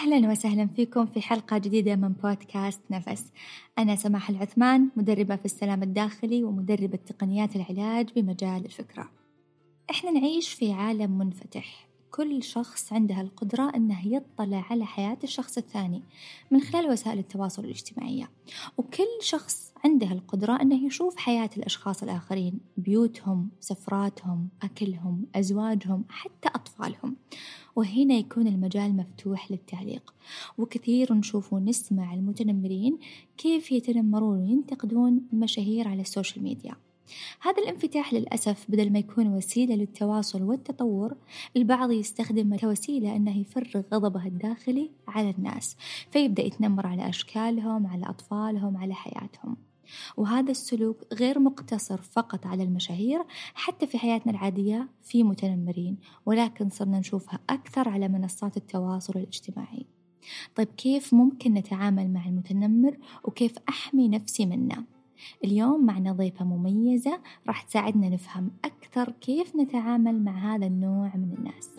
أهلا وسهلا فيكم في حلقة جديدة من بودكاست نفس. أنا سماح العثمان، مدربة في السلام الداخلي ومدربة تقنيات العلاج بمجال الفكرة. إحنا نعيش في عالم منفتح، كل شخص عنده القدرة أنه يطلع على حياة الشخص الثاني من خلال وسائل التواصل الاجتماعية، وكل شخص عنده القدرة أنه يشوف حياة الأشخاص الآخرين، بيوتهم، سفراتهم، أكلهم، أزواجهم، حتى أطفالهم. وهنا يكون المجال مفتوح للتعليق، وكثير نشوف ونسمع المتنمرين كيف يتنمرون وينتقدون مشاهير على السوشيال ميديا. هذا الانفتاح للأسف بدل ما يكون وسيلة للتواصل والتطور، البعض يستخدمه كوسيلة أنه يفرغ غضبه الداخلي على الناس، فيبدأ يتنمر على أشكالهم، على أطفالهم، على حياتهم. وهذا السلوك غير مقتصر فقط على المشاهير، حتى في حياتنا العادية في متنمرين، ولكن صرنا نشوفها أكثر على منصات التواصل الاجتماعي. طيب كيف ممكن نتعامل مع المتنمر وكيف أحمي نفسي منه؟ اليوم معنا ضيفة مميزة راح تساعدنا نفهم أكثر كيف نتعامل مع هذا النوع من الناس.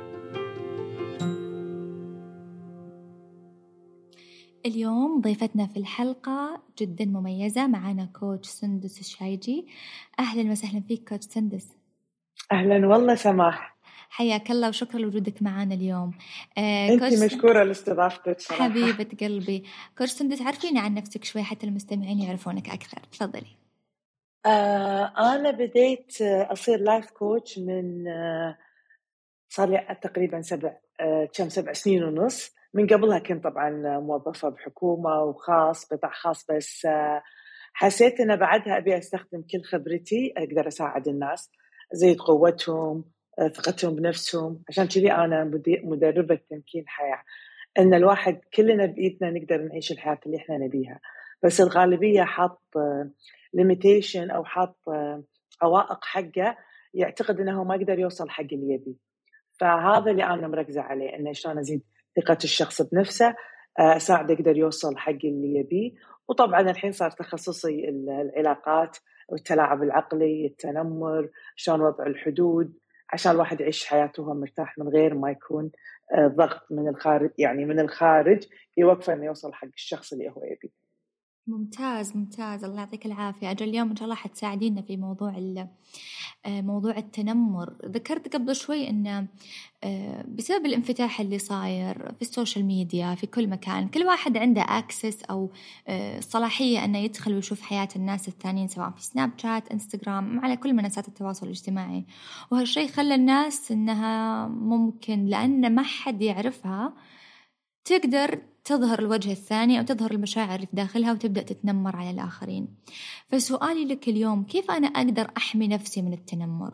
اليوم ضيفتنا في الحلقة جدا مميزة، معنا كوتش سندس الشايجي. أهلا وسهلا فيك كوتش سندس. أهلا والله سماح، حياك الله وشكرا لوجودك معنا اليوم. أنت مشكورة لاستضافتك صراحة. حبيبة قلبي. كوتش سندس، عرفيني عن نفسك شوي حتى المستمعين يعرفونك أكثر، تفضلي. أنا بديت أصير لايف كوتش من صار لي تقريبا 7 سنين ونص. من قبلها كنت طبعا موظفة بحكومة وخاص قطاع خاص، بس حسيت أن بعدها أبي أستخدم كل خبرتي أقدر أساعد الناس، زيد قوتهم، ثقتهم بنفسهم. عشان كذي أنا مدربة تمكين حياة، أن الواحد كلنا بإيدنا نقدر نعيش الحياة اللي إحنا نبيها، بس الغالبية حاط limitation أو حاط عوائق حقه، يعتقد أنه ما يقدر يوصل حق اللي يبي. فهذا اللي أنا مركزة عليه، أنه شلون أزيد ثقة الشخص بنفسه، أساعده يقدر يوصل حق اللي يبيه. وطبعا الحين صار تخصصي العلاقات والتلاعب العقلي، التنمر، شلون وضع الحدود عشان الواحد يعيش حياته وهو مرتاح من غير ما يكون ضغط من الخارج، يعني من الخارج يوقفه إنه يوصل حق الشخص اللي هو يبي. ممتاز ممتاز، الله يعطيك العافية. أجل اليوم إن شاء الله حتساعدينا في موضوع التنمر. ذكرت قبل شوي أن بسبب الانفتاح اللي صاير في السوشيال ميديا في كل مكان، كل واحد عنده أكسس أو صلاحية أنه يدخل ويشوف حياة الناس الثانيين، سواء في سناب شات، إنستغرام، على كل منصات التواصل الاجتماعي. وهالشيء خلى الناس أنها ممكن لأن ما حد يعرفها تقدر تظهر الوجه الثاني أو تظهر المشاعر اللي في داخلها وتبدأ تتنمر على الآخرين. فسؤالي لك اليوم، كيف أنا أقدر أحمي نفسي من التنمر؟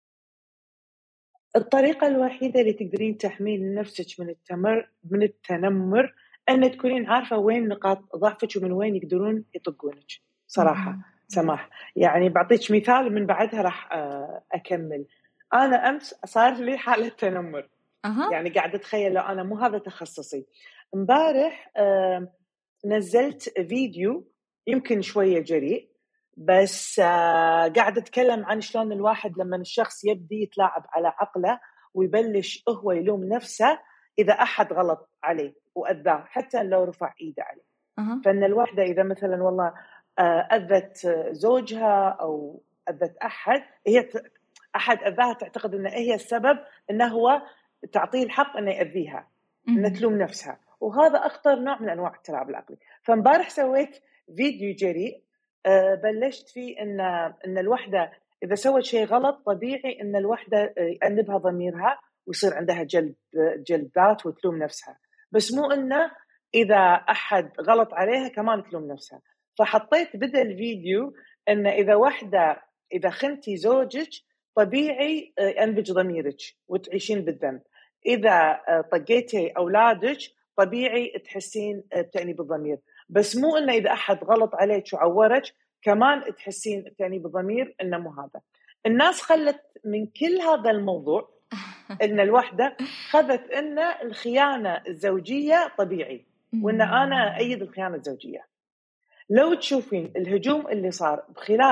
الطريقة الوحيدة اللي تقدرين تحمين نفسك من التنمر أن تكونين عارفة وين نقاط ضعفك ومن وين يقدرون يطقونك. صراحة سماح، يعني بعطيك مثال من بعدها راح أكمل. أنا أمس صار لي حالة تنمر. يعني قاعدة أتخيل لو أنا مو هذا تخصصي. امبارح نزلت فيديو يمكن شوية جريء، بس قاعدة أتكلم عن شلون الواحد لما الشخص يبدي يتلاعب على عقله ويبلش هو يلوم نفسه إذا أحد غلط عليه وأذاه حتى لو رفع إيده عليه. فإن الواحدة إذا مثلا والله أذت زوجها أو أذت أحد، هي أحد أذاها تعتقد أنه هي السبب، أنه هو تعطيه الحق أنه يأذيها، أنه تلوم نفسها. وهذا أخطر نوع من أنواع التلاعب العقلي. فامبارح سويت فيديو جريء بلشت فيه أن الوحدة إذا سوت شيء غلط طبيعي أن الوحدة يأنبها ضميرها ويصير عندها جلد ذات وتلوم نفسها، بس مو أنه إذا أحد غلط عليها كمان تلوم نفسها. فحطيت بدل الفيديو أن إذا خنتي زوجك طبيعي ينبج ضميرك وتعيشين بالذنب، إذا طقيتي أولادك طبيعي تحسين بتأنيب الضمير، بس مو إنه إذا أحد غلط عليك وعورك كمان تحسين بتأنيب الضمير. إنه مو هذا. الناس خلت من كل هذا الموضوع إن الوحدة خذت إن الخيانة الزوجية طبيعي، وإن أنا أيد الخيانة الزوجية. لو تشوفين الهجوم اللي صار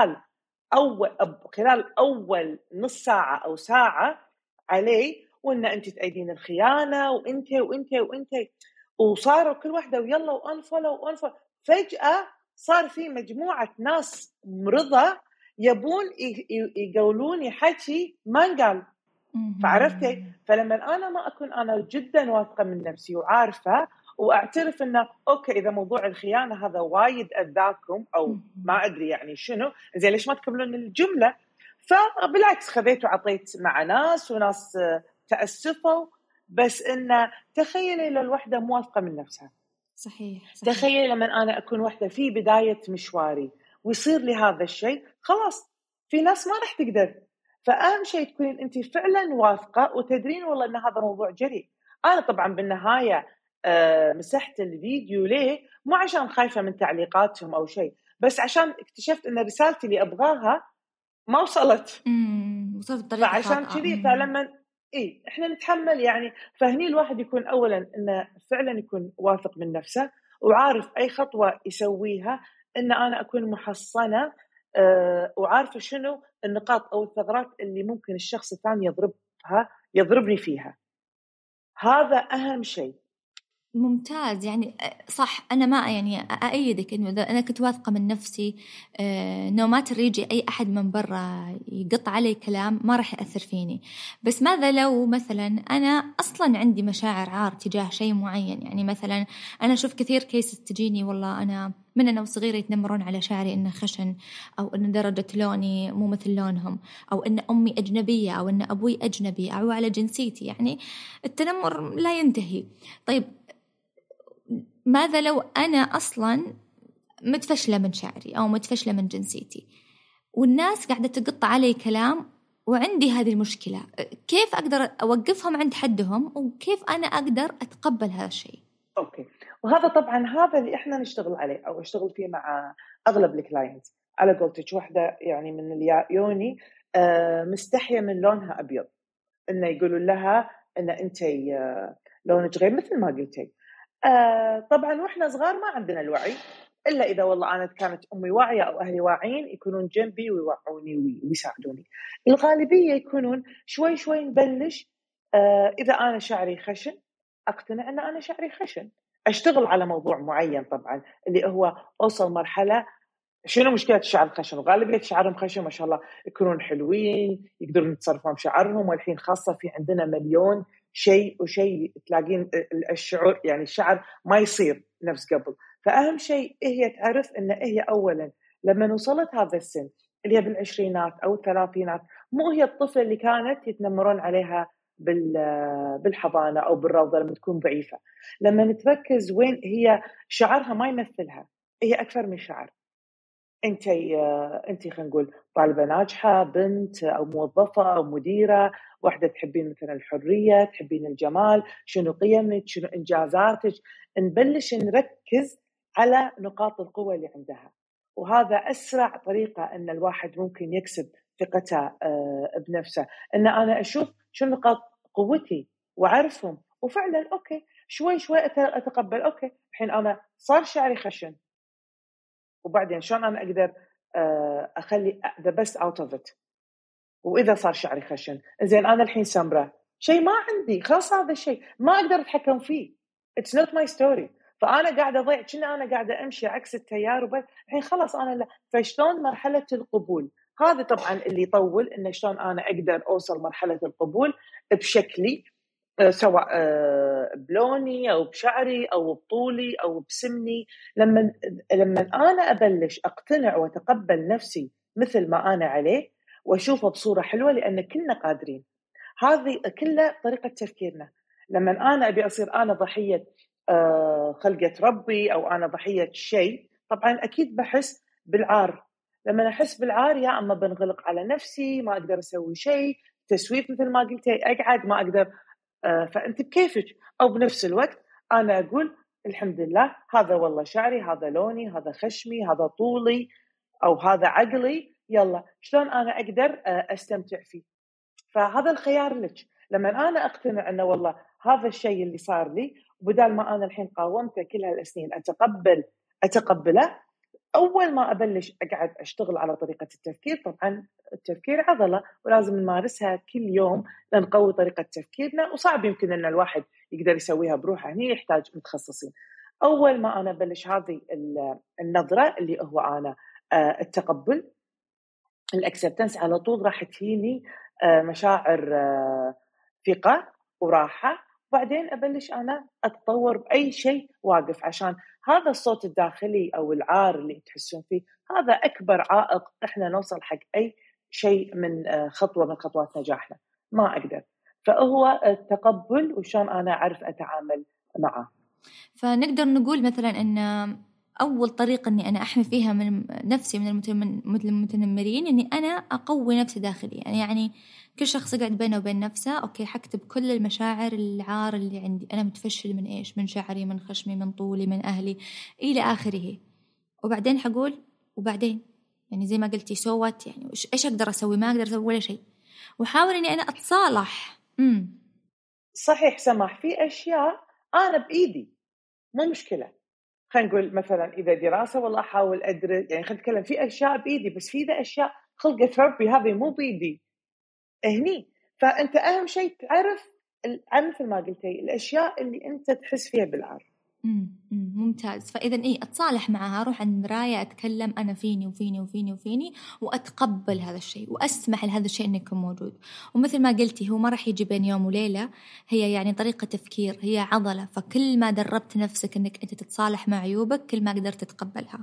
خلال أول نص ساعة أو ساعة عليه، وإن أنت تأيدين الخيانة وإنت وصاروا كل واحدة ويلا وانفولو فجأة صار في مجموعة ناس مرضى يبون يقولون حكي ما انقال. فعرفتي؟ فلما أنا ما أكون أنا جدا واثقة من نفسي وعارفة وأعترف إنه أوكي إذا موضوع الخيانة هذا وايد أذاكم أو ما أدري يعني شنو، زين ليش ما تكملون الجملة؟ فبالعكس خذيت وعطيت مع ناس وناس تأسفوا، بس إنه تخيلي لو الوحدة مو واثقة من نفسها. صحيح. تخيلي لما أنا أكون وحدة في بداية مشواري ويصير لي هذا الشيء، خلاص في ناس ما راح تقدر. فأهم شيء تكونين أنت فعلا واثقة وتدرين والله أن هذا موضوع جريء. أنا طبعا بالنهاية مسحت الفيديو ليه؟ مو عشان خايفة من تعليقاتهم أو شيء، بس عشان اكتشفت أن رسالتي اللي أبغاها ما وصلت. وصلت بطريقة فعشان كذي فلما إحنا نتحمل يعني. فهني الواحد يكون أولا أنه فعلا يكون واثق من نفسه وعارف أي خطوة يسويها أن أنا أكون محصنة وعارفة شنو النقاط أو الثغرات اللي ممكن الشخص الثاني يضربني فيها. هذا أهم شيء. ممتاز. يعني صح، أنا ما يعني أأيدك إنه إذا أنا كنت واثقة من نفسي نو ما يجي أي أحد من برا يقط علي كلام ما راح يأثر فيني. بس ماذا لو مثلا أنا أصلا عندي مشاعر عار تجاه شيء معين؟ يعني مثلا أنا أشوف كثير كيس تجيني والله أنا من أنا وصغيرة يتنمرون على شعري إنه خشن، أو إن درجة لوني مو مثل لونهم، أو إن أمي أجنبية، أو إن أبوي أجنبي، أو على جنسيتي. يعني التنمر لا ينتهي. طيب ماذا لو أنا أصلاً متفشلة من شعري أو متفشلة من جنسيتي والناس قاعدة تقط علي كلام وعندي هذه المشكلة؟ كيف أقدر أوقفهم عند حدهم وكيف أنا أقدر أتقبل هذا الشيء؟ أوكي. وهذا طبعا هذا اللي إحنا نشتغل عليه أو أشتغل فيه مع أغلب الكلاينتس. على قولتك واحدة يعني من اليوني مستحية من لونها أبيض، إنه يقولوا لها إن أنت لونك غير مثل ما قلتي. طبعا وإحنا صغار ما عندنا الوعي إلا إذا والله أنا كانت أمي واعية أو أهلي واعيين يكونون جنبي ويوعوني ويساعدوني. الغالبية يكونون شوي شوي نبلش. إذا أنا شعري خشن أقتنع أن أنا شعري خشن، أشتغل على موضوع معين طبعا اللي هو أوصل مرحلة شنو مشكلة الشعر الخشن. وغالبية شعرهم خشن ما شاء الله يكونون حلوين يقدرون يتصرفون بشعرهم، والحين خاصة في عندنا مليون شيء وشيء تلاقين الشعور يعني الشعر ما يصير نفس قبل. فأهم شيء هي تعرف أن هي أولا لما وصلت هذا السن اللي هي بالعشرينات أو الثلاثينات مو هي الطفلة اللي كانت يتنمرون عليها بالحضانة أو بالروضة لما تكون ضعيفة. لما نتركز وين هي شعرها ما يمثلها، هي أكثر من شعر. أنت خلينا نقول طالبة ناجحة، بنت أو موظفة أو مديرة، واحدة تحبين مثلا الحرية، تحبين الجمال، شنو قيمك، شنو إنجازاتك. نبلش نركز على نقاط القوة اللي عندها، وهذا أسرع طريقة أن الواحد ممكن يكسب ثقته بنفسه. أن أنا أشوف شنو نقاط قوتي وأعرفهم وفعلا أوكي شوي شوي أتقبل. أوكي الحين أنا صار شعري خشن، وبعدين شلون أنا أقدر أخلي the best out of it. وإذا صار شعري خشن زين أنا الحين سمرة شيء ما عندي، خلاص هذا الشيء ما أقدر أتحكم فيه. it's not my story. فأنا قاعدة أضيع كنا أنا قاعدة أمشي عكس التيار الحين خلاص أنا لا. فشلون مرحلة القبول هذا طبعا اللي يطول، إن شلون أنا أقدر أوصل مرحلة القبول بشكلي سواء بلوني أو بشعري أو بطولي أو بسمني. لما أنا أبلش أقتنع وأتقبل نفسي مثل ما أنا عليه وأشوفه بصورة حلوة، لأن كلنا قادرين. هذه كلها طريقة تفكيرنا. لما أنا أبي أصير أنا ضحية خلقة ربي أو أنا ضحية شيء، طبعا أكيد بحس بالعار. لما أحس بالعار يا أما بنغلق على نفسي، ما أقدر أسوي شيء، تسويف مثل ما قلتي، أقعد ما أقدر. فأنت بكيفك. أو بنفس الوقت أنا أقول الحمد لله هذا والله شعري، هذا لوني، هذا خشمي، هذا طولي، أو هذا عقلي، يلا شلون أنا أقدر أستمتع فيه. فهذا الخيار لك. لما أنا أقتنع أنه والله هذا الشيء اللي صار لي، وبدال ما أنا الحين قاومته كل هالسنين أتقبله، أول ما أبلش أقعد أشتغل على طريقة التفكير، طبعا التفكير عضلة ولازم نمارسها كل يوم لنقوي طريقة تفكيرنا، وصعب يمكن أن الواحد يقدر يسويها بروحه، هني يحتاج متخصصين. أول ما أنا أبلش هذه النظرة اللي هو أنا التقبل، الأكسبتنس، على طول راح تجيني مشاعر ثقة وراحة، وبعدين أبلش أنا أتطور بأي شيء واقف، عشان هذا الصوت الداخلي أو العار اللي تحسون فيه هذا أكبر عائق إحنا نوصل حق أي شيء من خطوة من خطوات نجاحنا، ما أقدر. فهو التقبل وشون أنا أعرف أتعامل معه. فنقدر نقول مثلا أن أول طريقة أني أنا أحمي فيها من نفسي من المتنمرين أني أنا أقوي نفسي داخلي. يعني كل شخص يقعد بينه وبين نفسه أوكي حكتب كل المشاعر العار اللي عندي، أنا متفشل من إيش، من شعري، من خشمي، من طولي، من أهلي، إلى آخره. وبعدين حقول وبعدين يعني زي ما قلتي سوت، يعني إيش أقدر أسوي؟ ما أقدر أسوي ولا شيء، وحاول أني أنا أتصالح. صحيح سماح، في أشياء أنا بإيدي مو مشكلة، خلينا نقول مثلا إذا دراسة والله أحاول أدرس، يعني خلينا نتكلم في أشياء بإيدي، بس في ذا أشياء خلقت ربي هذه مو بإيدي هني. فأنت أهم شيء تعرف مثل ما قلتي الأشياء اللي أنت تحس فيها بالعار. ممتاز. فإذا إيه أتصالح معها، أروح عند المراية أتكلم أنا فيني وفيني وفيني وفيني، وأتقبل هذا الشيء وأسمح لهذا الشيء إنه يكون موجود. ومثل ما قلتي هو ما راح يجي بين يوم وليلة، هي يعني طريقة تفكير، هي عضلة. فكل ما دربت نفسك إنك أنت تتصالح مع عيوبك كل ما قدرت تتقبلها.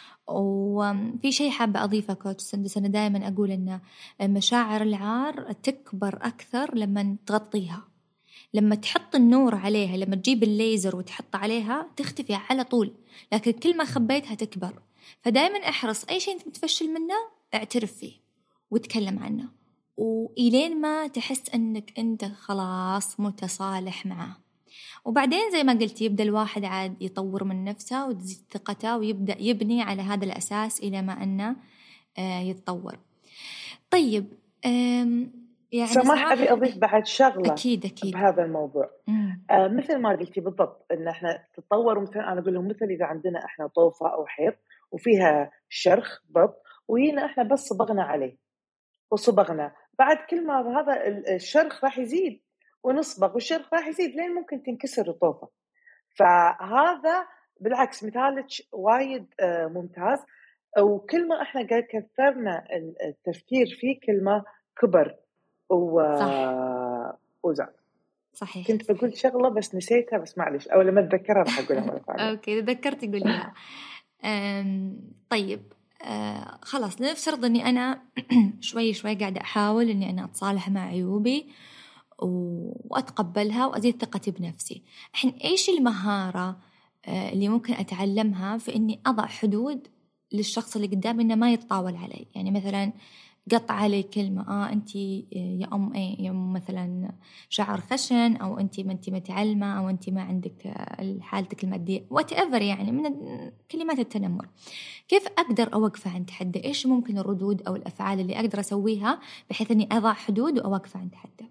وفي شيء حابة أضيفه كوتش سندس، أنا دائما أقول إن مشاعر العار تكبر أكثر لما تغطيها، لما تحط النور عليها، لما تجيب الليزر وتحط عليها تختفي على طول، لكن كل ما خبيتها تكبر. فدائما احرص أي شيء أنت متفشل منه اعترف فيه وتكلم عنه، وإلين ما تحس أنك أنت خلاص متصالح معه. وبعدين زي ما قلت يبدأ الواحد عاد يطور من نفسه وتزيد ثقته ويبدأ يبني على هذا الأساس إلى ما أنه يتطور. طيب يعني سماح أبي أضيف بعد شغلة أكيد. بهذا الموضوع. مثل ما قلتي بالضبط إن إحنا تطور، مثلا أنا أقول لهم مثل إذا عندنا إحنا طوفة أو حيط وفيها شرخ ضب، وينا إحنا بس صبغنا عليه وصبغنا، بعد كل ما هذا الشرخ راح يزيد ونصبغ والشرخ راح يزيد لين ممكن تنكسر الطوفة. فهذا بالعكس مثالك وايد ممتاز، وكل ما إحنا قاعد كثرنا التفكير فيه كل ما كبر وزاد. صحيح. كنت بقول شغلة بس نسيتها، بس معلش أول لما أتذكرها راح أقولها مرة ثانية. أوكي تذكرت قوليها. طيب خلاص نفترض أني أنا شوي شوي قاعدة أحاول أني أنا أتصالح مع عيوبي وأتقبلها وأزيد ثقتي بنفسي. الحين إيش المهارة اللي ممكن أتعلمها في أني أضع حدود للشخص اللي قدامي إنه ما يتطاول علي؟ يعني مثلا قطع علي كلمة أنتي يا أم إيه، يا أم مثلا شعر خشن، أو أنتي ما أنتي متعلمة، أو أنتي ما عندك حالتك المادية whatever، يعني من كلمات التنمر. كيف أقدر أوقفها عند حده؟ إيش ممكن الردود أو الأفعال اللي أقدر أسويها بحيث أني أضع حدود وأوقفها عند حده؟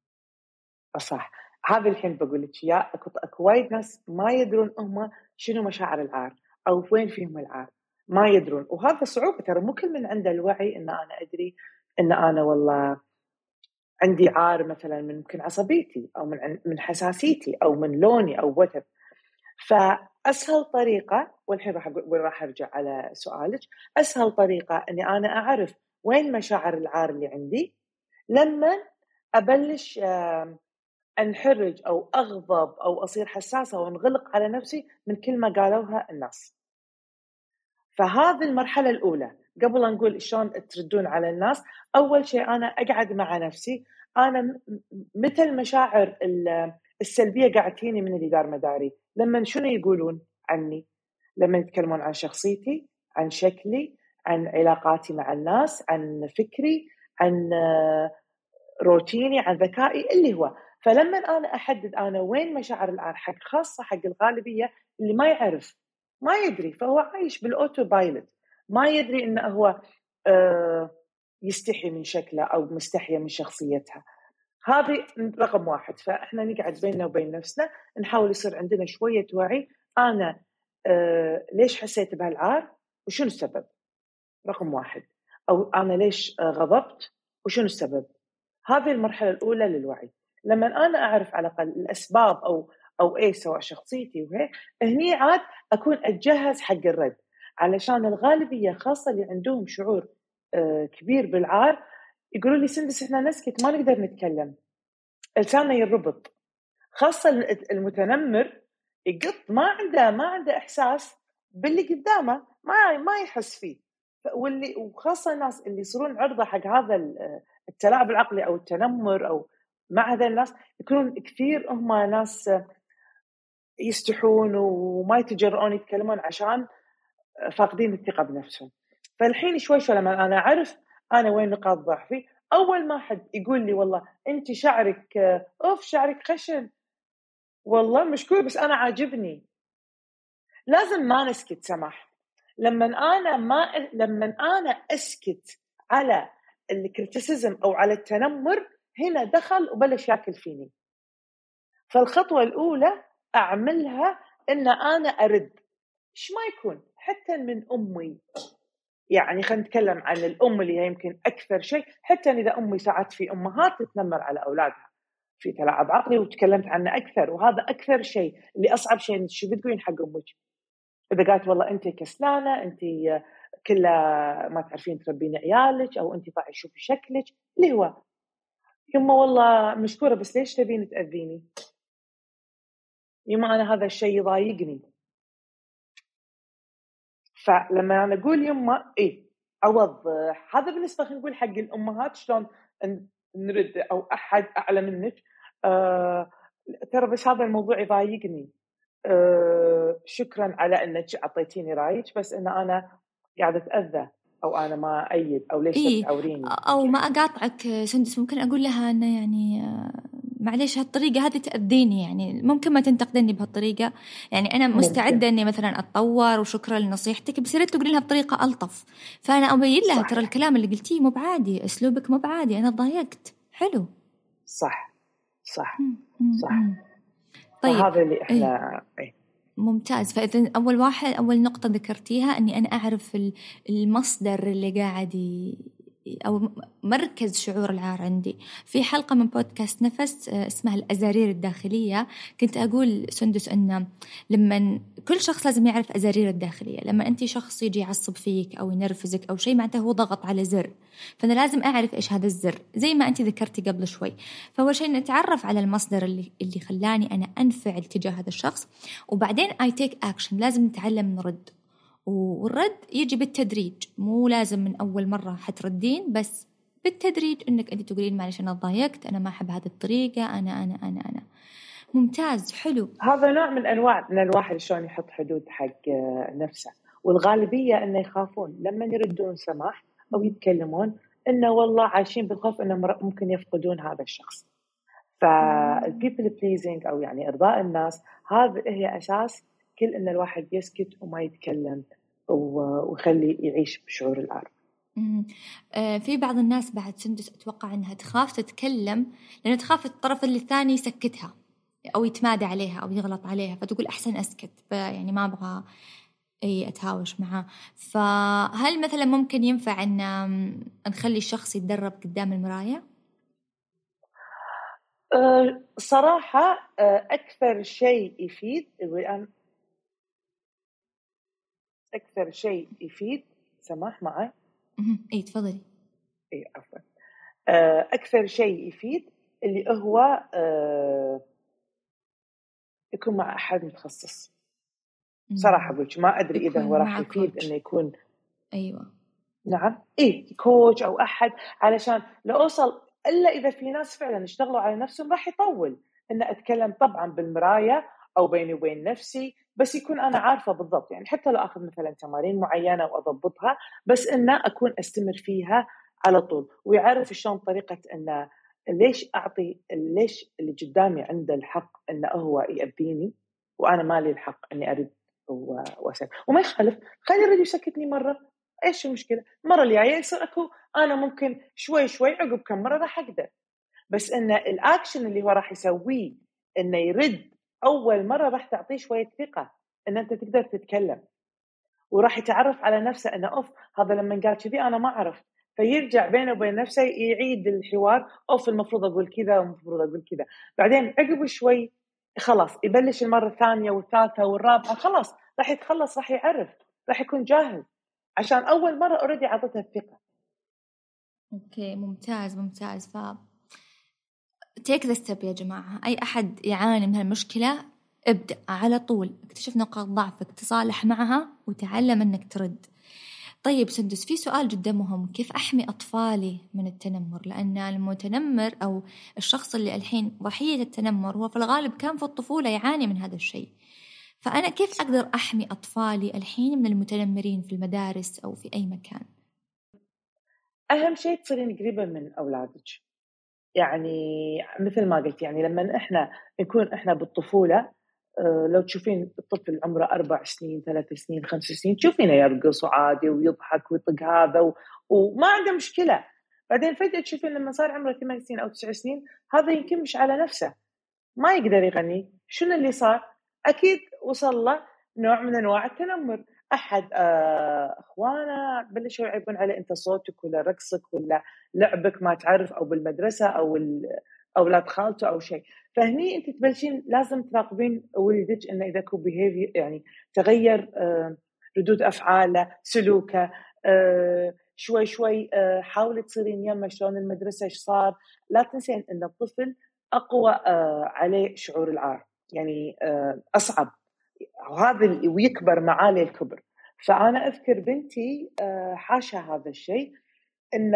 صح، هذا الحين بقول لك يا اكو وايد ناس ما يدرون هم شنو مشاعر العار او وين فيهم العار، ما يدرون، وهذا صعوبة. ترى مو كل من عنده الوعي ان انا ادري ان انا والله عندي عار مثلا من ممكن عصبيتي او من حساسيتي او من لوني او وتر. فاسهل طريقة، والحين راح ارجع على سؤالك، اسهل طريقة اني انا اعرف وين مشاعر العار اللي عندي لما ابلش انحرج أو أغضب أو أصير حساسة وانغلق على نفسي من كل ما قالوها الناس. فهذه المرحلة الأولى قبل أن نقول شلون تردون على الناس. أول شيء أنا أقعد مع نفسي، أنا متى المشاعر السلبية قاعد تجيني من اللي دار مداري؟ لما شنو يقولون عني؟ لما يتكلمون عن شخصيتي، عن شكلي، عن علاقاتي مع الناس، عن فكري، عن روتيني، عن ذكائي اللي هو. فلما أنا أحدد أنا وين مشاعر العار حق، خاصة حق الغالبية اللي ما يعرف ما يدري، فهو عايش بالأوتو بايلوت، ما يدري إنه هو يستحي من شكله أو مستحية من شخصيتها. هذه رقم واحد. فإحنا نقعد بيننا وبين نفسنا نحاول يصير عندنا شوية وعي، أنا ليش حسيت بهالعار؟ وشنو السبب، رقم 1. أو أنا ليش غضبت وشنو السبب. هذه المرحلة الأولى للوعي. لما أنا أعرف على الأقل الأسباب أو إيه سواء شخصيتي وهيك، هني عاد أكون أتجهز حق الرد. علشان الغالبية خاصة اللي عندهم شعور كبير بالعار يقولوا لي سندس إحنا نسكت ما نقدر نتكلم، لساننا يربط. خاصة المتنمر يقط، ما عنده إحساس باللي قدامه، ما يحس فيه. وخاصة الناس اللي يصيرون عرضة حق هذا التلاعب العقلي أو التنمر أو مع هذا الناس يكونون كثير هم ناس يستحون وما يتجرؤون يتكلمون عشان فاقدين الثقة بنفسهم. فالحين شوي لما أنا أعرف أنا وين نقاط ضعفي، أول ما حد يقول لي والله أنت شعرك شعرك خشن، والله مشكور بس أنا عاجبني، لازم ما نسكت سماح. لما أنا أسكت على الكريتيسيزم أو على التنمر، هنا دخل وبلش ياكل فيني. فالخطوة الأولى أعملها إن أنا أرد. إيش ما يكون حتى من أمي، يعني خلينا نتكلم عن الأم اللي هي يمكن أكثر شيء، حتى إذا أمي ساعات في أمهات تتنمر على أولادها في تلاعب عقلي وتكلمت عنه أكثر، وهذا أكثر شيء اللي أصعب شيء. شو بتقولين حق أمك إذا قالت والله أنت كسلانة، أنت كلها ما تعرفين تربين عيالك، أو أنت طاعي شوفي شكلك، اللي هو يما والله مشكورة بس ليش تبين تأذيني؟ يما أنا هذا الشيء يضايقني. فلما أنا أقول يما إيه أوضح، هذا بالنسبة خلينا نقول حق الأمهات شلون نرد أو أحد أعلى منك ترى بس هذا الموضوع يضايقني، شكرا على أنك أعطيتيني رأيك، بس إن أنا قاعدة أتأذى أو أنا ما أيد أو ليش تعوريني أو ما أقاطعك سندس، ممكن أقول لها أنه يعني معليش هالطريقة هذه تأذيني، يعني ممكن ما تنتقدني بهالطريقة، يعني أنا مستعدة أني مثلا أتطور وشكرا لنصيحتك، بس ريت تقولي لها بطريقة ألطف. فأنا أبين لها ترى الكلام اللي قلتيه مو بعادي، أسلوبك مو بعادي، أنا ضايقت. حلو. صح. طيب هذا اللي إحنا ممتاز. فإذا أول نقطة ذكرتيها أني أنا أعرف المصدر اللي قاعد أو مركز شعور العار عندي. في حلقة من بودكاست نفس اسمها الأزارير الداخلية، كنت أقول سندس أن لما كل شخص لازم يعرف أزارير الداخلية. لما أنت شخص يجي يعصب فيك أو ينرفزك أو شيء، معناته هو ضغط على زر، فأنا لازم أعرف إيش هذا الزر زي ما أنت ذكرتي قبل شوي. فأول شيء نتعرف على المصدر اللي خلاني أنا أنفعل تجاه هذا الشخص، وبعدين I take action. لازم نتعلم نرد، والرد يجي بالتدريج، مو لازم من أول مرة حتردين، بس بالتدريج إنك أنت تقولين معلش أنا ضايقت، أنا ما أحب هذه الطريقة، أنا. ممتاز. حلو. هذا نوع من أنواع إن الواحد شلون يحط حدود حق نفسه. والغالبية إنه يخافون لما يردون سماح أو يتكلمون إنه والله عايشين بالخوف إنه ممكن يفقدون هذا الشخص. فالبيبل بليزينج أو يعني إرضاء الناس، هذا هي أساس كل إن الواحد يسكت وما يتكلم ويخلي يعيش بشعور العار. في بعض الناس بعد سندس أتوقع أنها تخاف تتكلم لأنها تخاف الطرف اللي الثاني يسكتها أو يتمادى عليها أو يغلط عليها، فتقول أحسن أسكت، يعني ما أبغى أتهاوش معه. فهل مثلا ممكن ينفع أن نخلي الشخص يتدرب قدام المراية؟ صراحة أكثر شيء يفيد سماح معي. إيه تفضلي. إيه عفوا. أكثر شيء يفيد اللي هو يكون مع أحد متخصص. صراحة قلت ما أدري إذا هو راح يفيد إنه يكون أيوة نعم كوتش أو أحد، علشان لو أوصل إلا إذا في ناس فعلا اشتغلوا على نفسهم راح يطول إن أتكلم طبعا بالمراية أو بيني وبين نفسي، بس يكون أنا عارفة بالضبط، يعني حتى لو أخذ مثلا تمارين معينة وأضبطها، بس إن أكون أستمر فيها على طول، ويعرف شلون طريقة إنه ليش اللي قدامي عنده الحق إنه هو يأذيني وأنا مالي الحق إني أرد وأسكت، وما يخالف خلي يرد يسكتني مرة، إيش المشكلة؟ مرة الجاية يصير أكو أنا ممكن شوي عقب كم مرة راح أقدر، بس إن الأكشن اللي هو راح يسويه إنه يرد أول مرة راح تعطيه شوية ثقة إن أنت تقدر تتكلم. وراح يتعرف على نفسه أنه أوف هذا لما قال كذي أنا ما عرفت، فيرجع بينه وبين نفسه يعيد الحوار، أوف المفروض أقول كذا والمفروض أقول كذا. بعدين عقب شوي خلاص يبلش المرة الثانية والثالثة والرابعة، خلاص راح يتخلص، راح يعرف، راح يكون جاهز، عشان أول مرة أوريدي عطتها الثقة. أوكي ممتاز. ف take the step يا جماعة. أي أحد يعاني من هالمشكلة ابدأ على طول، اكتشف نقاط ضعفك، تصالح معها وتعلم أنك ترد. طيب سندس، في سؤال جدا مهم، كيف أحمي أطفالي من التنمر؟ لأن المتنمر أو الشخص اللي الحين ضحية التنمر هو في الغالب كان في الطفولة يعاني من هذا الشيء، فأنا كيف أقدر أحمي أطفالي الحين من المتنمرين في المدارس أو في أي مكان؟ أهم شيء تصيرين قريبة من أولادك. يعني مثل ما قلت، يعني لما إحنا نكون إحنا بالطفولة، لو تشوفين الطفل عمره 4 سنين 3 سنين 5 سنين تشوفينه يرقص وعادي ويضحك ويطق هذا وما عنده مشكلة. بعدين فجأة تشوفين لما صار عمره 8 سنين أو 9 سنين هذا يمكن مش على نفسه، ما يقدر يغني. شنو اللي صار؟ أكيد وصل له نوع من أنواع التنمر. أحد أخوانه بلشوا يعيبون عليه، أنت صوتك ولا رقصك ولا لعبك ما تعرف، أو بالمدرسة أو أولاد خالته أو شيء. فهني أنت تبلشين لازم تراقبين ولدك إنه إذا كو behavior يعني تغير ردود أفعاله سلوكه شوي شوي. حاولي تصيرين يمه شلون المدرسة إيش صار. لا تنسين إن الطفل أقوى عليه شعور العار، يعني أصعب، وهذا ويكبر معاه الكبر. فأنا أذكر بنتي حاشا هذا الشيء، إن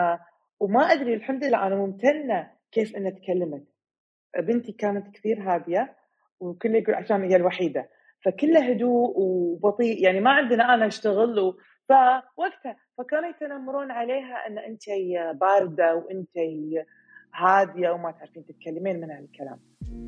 وما أدري الحمد لله أنا ممتنة كيف إنها تكلمت. بنتي كانت كثير هادية وكل يقول عشان هي الوحيدة، فكله هدوء وبطيء، يعني ما عندنا أنا أشتغل فوقتها فكانوا يتنمرون عليها أن أنت باردة وأنت هادية وما تعرفين تتكلمين من هالكلام.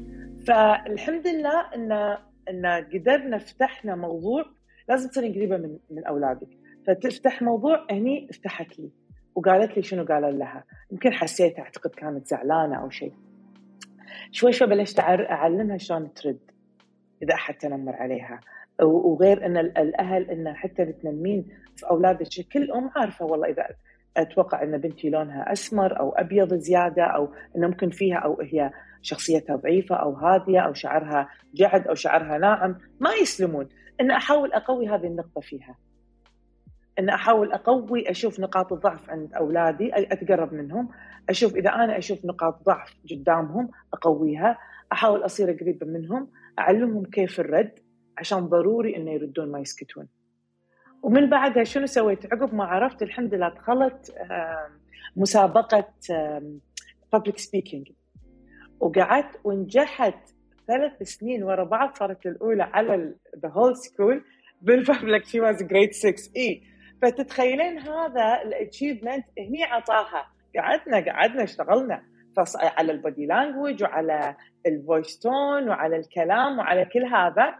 فالحمد لله إن قدرنا فتحنا موضوع. لازم تصيرين قريبة من أولادك، فتفتح موضوع هني افتحت لي وقالت لي شنو قال لها، يمكن حسيت أعتقد كانت زعلانة أو شيء. شوي شوي بلشت أعلمها شلون ترد إذا أحد تنمر عليها. وغير أن الأهل إن حتى تنمين في أولادك، كل أم عارفة والله إذا أتوقع أن بنتي لونها أسمر أو أبيض زيادة، أو أن ممكن فيها أو هي شخصيتها ضعيفة أو هادية أو شعرها جعد أو شعرها ناعم، ما يسلمون. أن أحاول أقوي هذه النقطة فيها، أن أحاول أقوي، أشوف نقاط الضعف عند أولادي أتقرب منهم، أشوف إذا أنا أشوف نقاط ضعف قدامهم أقويها، أحاول أصير قريبة منهم، أعلمهم كيف الرد، عشان ضروري إنه يردون ما يسكتون. ومن بعدها شنو سويت عقب ما عرفت؟ الحمد لله دخلت مسابقة public speaking، وقعدت ونجحت 3 سنين ورا بعض، صارت الأولى على the whole school بالpublic. she was grade 6E. فتتخيلين هذا الاتشيفمنت هني عطاها. قعدنا اشتغلنا على البودي لانجويج وعلى الفويس تون وعلى الكلام وعلى كل هذا،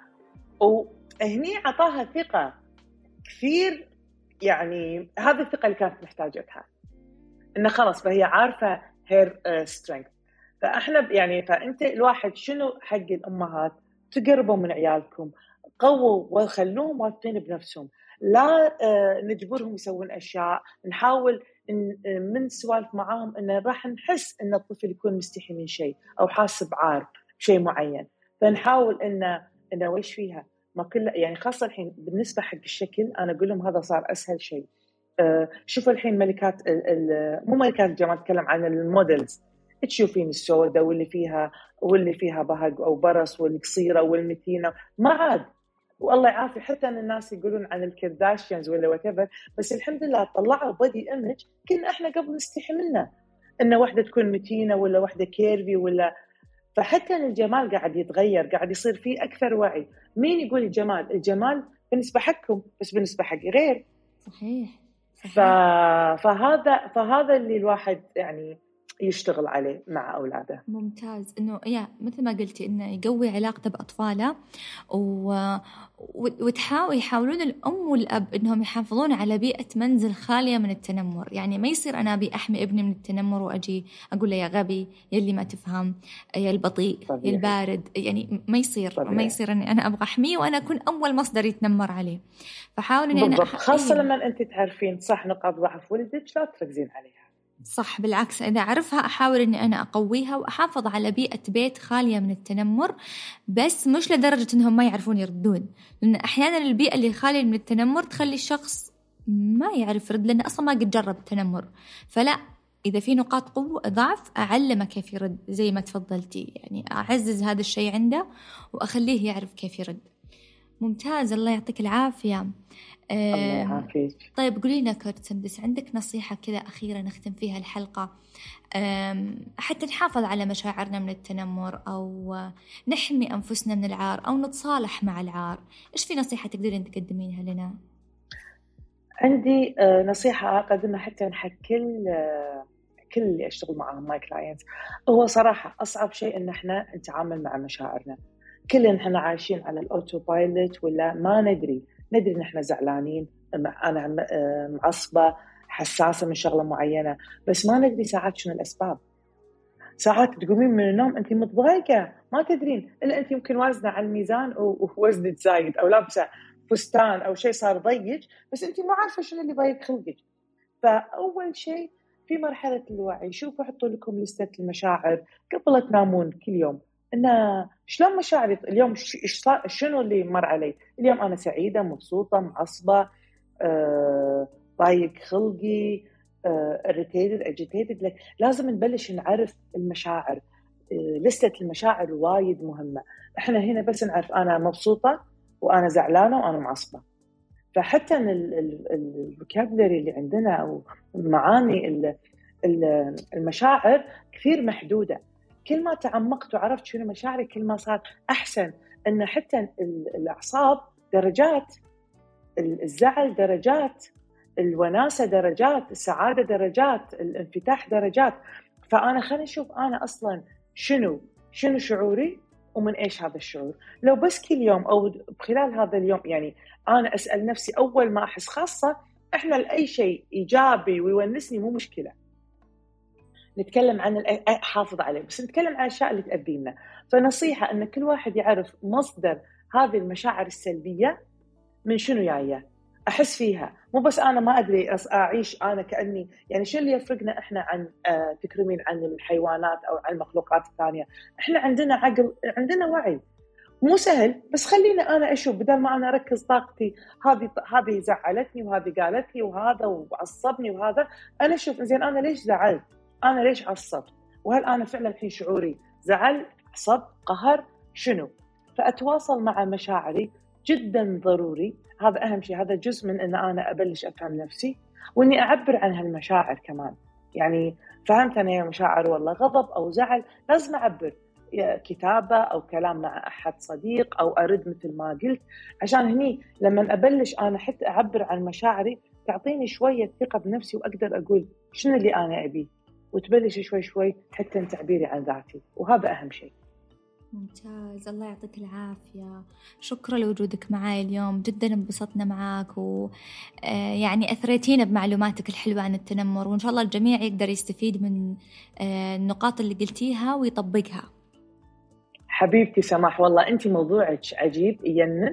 وهني عطاها ثقة كثير. يعني هذه الثقة اللي كانت محتاجتها، إنه خلاص فهي عارفة her strength. فإحنا يعني فأنت الواحد شنو حق الأمهات، تقربوا من عيالكم، قووا وخلوهم واثقين بنفسهم، لا نجبرهم يسوون أشياء. نحاول من سوالف معاهم إن راح نحس إن الطفل يكون مستحي من شيء أو حاسس بعار شيء معين، فنحاول إن ويش فيها ما كل، يعني خاصة الحين بالنسبة حق الشكل أنا أقول لهم هذا صار أسهل شيء. شوفوا الحين ملكات مو ملكات الجمال، أتكلم عن المودلز، تشوفين السوداء واللي فيها بهق أو برص والقصيرة والمتينة، ما عاد. والله يعافي حتى أن الناس يقولون عن الكرداشيانز ولا whatever، بس الحمد لله طلعوا بودي إيمج كنا إحنا قبل نستحي منه، إن واحدة تكون متينة ولا واحدة كيرفي ولا. فحتى الجمال قاعد يتغير، قاعد يصير فيه أكثر وعي. مين يقول الجمال بالنسبة حقكم بس بالنسبة حقي غير. صحيح. فهذا اللي الواحد يعني يشتغل عليه مع أولاده. ممتاز. إنه مثل ما قلتي إنه يقوي علاقته بأطفاله يحاولون الأم والأب إنهم يحافظون على بيئة منزل خالية من التنمر. يعني ما يصير أنا أبي أحمي ابني من التنمر وأجي أقول له يا غبي، يا اللي ما تفهم، يا البطيء، يا البارد. يعني ما يصير إني أنا أبغى أحميه وأنا أكون أول مصدر يتنمر عليه. فحاول إني بالضبط. خاصة لما أنت تعرفين صح نقاط ضعف ولدك لا تركزين عليها. صح، بالعكس إذا أعرفها أحاول إني أنا أقويها وأحافظ على بيئة بيت خالية من التنمر، بس مش لدرجة إنهم ما يعرفون يردون، لأن أحيانا البيئة اللي خالية من التنمر تخلي الشخص ما يعرف يرد لأنه أصلا ما قد جرب التنمر. فلا، إذا في نقاط قوة ضعف أعلمه كيف يرد زي ما تفضلتي، يعني أعزز هذا الشيء عنده وأخليه يعرف كيف يرد. ممتاز، الله يعطيك العافية. الله يعافيك. طيب قولي لنا كوتش سندس، عندك نصيحة كذا أخيرة نختم فيها الحلقة حتى نحافظ على مشاعرنا من التنمر أو نحمي أنفسنا من العار أو نتصالح مع العار؟ إيش في نصيحة تقدرين تقدمينها لنا؟ عندي نصيحة أقدمها حتى حق كل اللي أشتغل معهم ماي كلاينتس. هو صراحة أصعب شيء إن إحنا نتعامل مع مشاعرنا. كلنا إحنا عايشين على الأوتو بايلوت ولا ما ندري إن إحنا زعلانين، أنا معصبة، حساسة من شغلة معينة، بس ما ندري ساعات شنو الأسباب. ساعات تقومين من النوم أنت متضايقة ما تدرين، إلا أنت يمكن وازنة على الميزان ووزنك زايد، أو لابسة فستان أو شيء صار ضيق، بس أنت ما عارفة شنو اللي ضايق خلقك. فأول شيء في مرحلة الوعي شوفوا حطوا لكم لستة المشاعر قبل تنامون كل يوم، إنه شلون مشاعري اليوم، شنو اللي مر علي اليوم، أنا سعيدة مبسوطة معصبة ضايق خلقي irritated agitated. لازم نبلش نعرف المشاعر. لستة المشاعر وايد مهمة. احنا هنا بس نعرف أنا مبسوطة وأنا زعلانة وأنا معصبة، فحتى الفوكابلري اللي عندنا أو معاني المشاعر كثير محدودة. كل ما تعمقت وعرفت شنو مشاعري كل ما صار أحسن. إن حتى الأعصاب درجات، الزعل درجات، الوناسة درجات، السعادة درجات، الانفتاح درجات. فأنا خليني أشوف أنا أصلاً شنو شعوري ومن إيش هذا الشعور. لو بس كل يوم أو بخلال هذا اليوم يعني أنا أسأل نفسي أول ما أحس، خاصة إحنا لأي شيء إيجابي ويونسني مو مشكلة نتكلم عن حافظ عليه، بس نتكلم عن الأشياء اللي تأذينا. فنصيحة أن كل واحد يعرف مصدر هذه المشاعر السلبية من شنو جاية أحس فيها، مو بس أنا ما أدري أعيش أنا كأني يعني. شو اللي يفرقنا إحنا عن تكرمين عن الحيوانات أو عن المخلوقات الثانية؟ إحنا عندنا عقل، عندنا وعي. مو سهل، بس خلينا أنا أشوف بدل ما أنا أركز طاقتي هذه زعلتني وهذه قالت لي وهذا وعصبني وهذا، أنا أشوف زين أنا ليش زعلت، أنا ليش عصبت، وهل أنا فعلا الحين شعوري زعل، عصب، قهر، شنو. فأتواصل مع مشاعري جدا ضروري. هذا أهم شيء، هذا جزء من أن أنا أبلش أفهم نفسي وإني أعبر عن هالمشاعر كمان. يعني فهمت أنا يا مشاعر والله غضب أو زعل لازم أعبر، كتابة أو كلام مع أحد صديق أو أرد مثل ما قلت، عشان هني لما أبلش أنا حتى أعبر عن مشاعري تعطيني شوية ثقة بنفسي وأقدر أقول شنو اللي أنا أبيه، وتبلش شوي شوي حتى تعبيري عن ذاتي، وهذا أهم شيء. ممتاز، الله يعطيك العافية. شكرا لوجودك معي اليوم، جدا انبسطنا معاك يعني أثريتينا بمعلوماتك الحلوة عن التنمر، وإن شاء الله الجميع يقدر يستفيد من النقاط اللي قلتيها ويطبقها. حبيبتي سماح، والله أنت موضوعك عجيب يجنن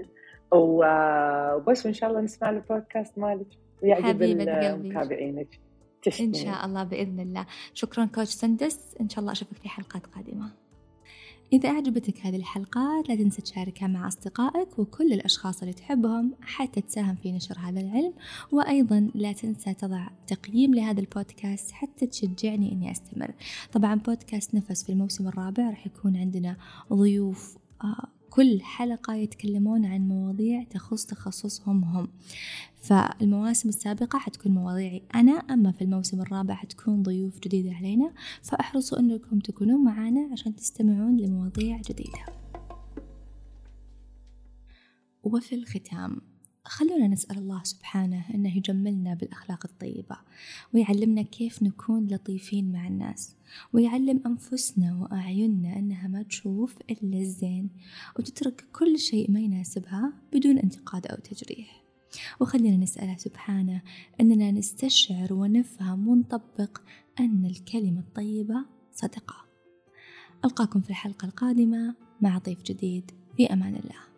وبس، وإن شاء الله نسمع البودكاست مالك ويعجب المتابعينك. إن شاء الله بإذن الله. شكرا كوتش سندس، إن شاء الله أشوفك في حلقات قادمة. إذا أعجبتك هذه الحلقات لا تنسى تشاركها مع أصدقائك وكل الأشخاص اللي تحبهم حتى تساهم في نشر هذا العلم، وأيضا لا تنسى تضع تقييم لهذا البودكاست حتى تشجعني أني أستمر. طبعا بودكاست نفس في الموسم الرابع راح يكون عندنا ضيوف كل حلقة يتكلمون عن مواضيع تخص تخصصهم هم. فالمواسم السابقة حتكون مواضيعي أنا، أما في الموسم الرابع حتكون ضيوف جديدة علينا، فأحرصوا أنكم تكونون معنا عشان تستمعون لمواضيع جديدة. وفي الختام خلونا نسأل الله سبحانه أنه يجملنا بالأخلاق الطيبة، ويعلمنا كيف نكون لطيفين مع الناس، ويعلم أنفسنا وأعيننا أنها ما تشوف إلا الزين، وتترك كل شيء ما يناسبها بدون انتقاد أو تجريح. وخلينا نسأله سبحانه أننا نستشعر ونفهم ونطبق أن الكلمة الطيبة صدقة. ألقاكم في الحلقة القادمة مع ضيف جديد، في أمان الله.